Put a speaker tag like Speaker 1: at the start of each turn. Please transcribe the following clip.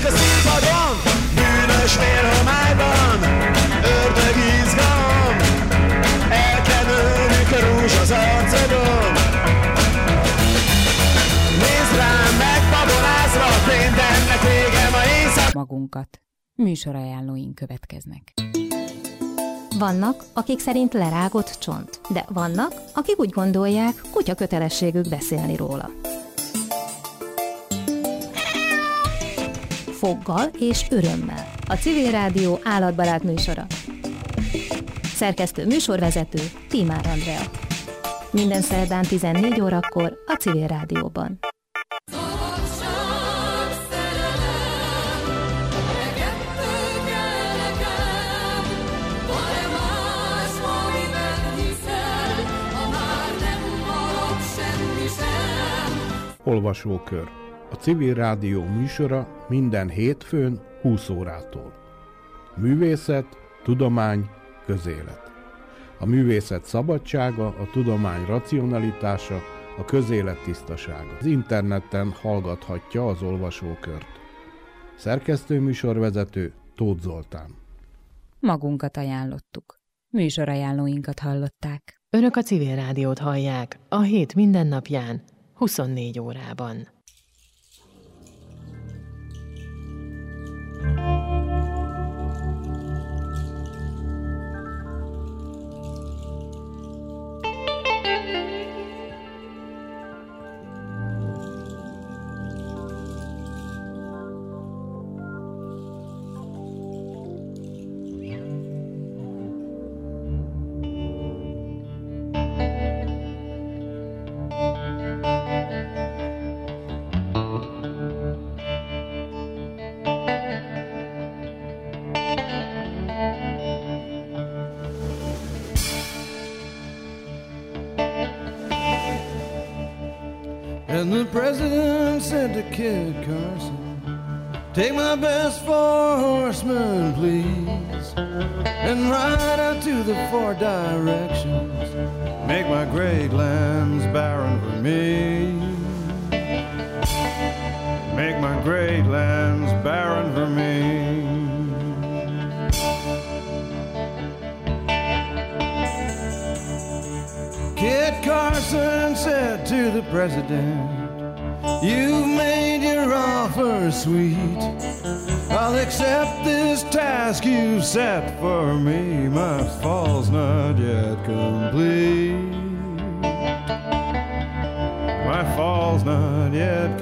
Speaker 1: a színpadon, bűnös vérhomályban, ördög izgalom, elkenődik a rúzs az arcodon. Nézd rám, megbabonázva, mindennek vége ma éjszak.
Speaker 2: Magunkat. Műsorajánlóink következnek.
Speaker 3: Vannak, akik szerint lerágott csont, de vannak, akik úgy gondolják, kutya kötelességük beszélni róla. Foggal és örömmel. A Civil Rádió állatbarát műsora. Szerkesztő műsorvezető Tímár Andrea. Minden szerdán 14 órakor a Civil Rádióban.
Speaker 4: Olvasókör. A Civil Rádió műsora minden hétfőn 20 órától. Művészet, tudomány, közélet. A művészet szabadsága, a tudomány racionalitása, a közélet tisztasága. Az interneten hallgathatja az olvasókört. Szerkesztőműsorvezető Tóth Zoltán.
Speaker 2: Magunkat ajánlottuk. Műsorajánlóinkat hallották.
Speaker 5: Önök a Civil Rádiót hallják a hét mindennapján, 24 órában.
Speaker 6: And the president said to Kid Carson, take my best 4 horsemen, please, and ride out to the 4 directions, make my great lands barren for me, make my great lands barren for me. Kid Carson said to the president, you've made your offer sweet, I'll accept this task you've set for me, my fall's not yet complete, my fall's not yet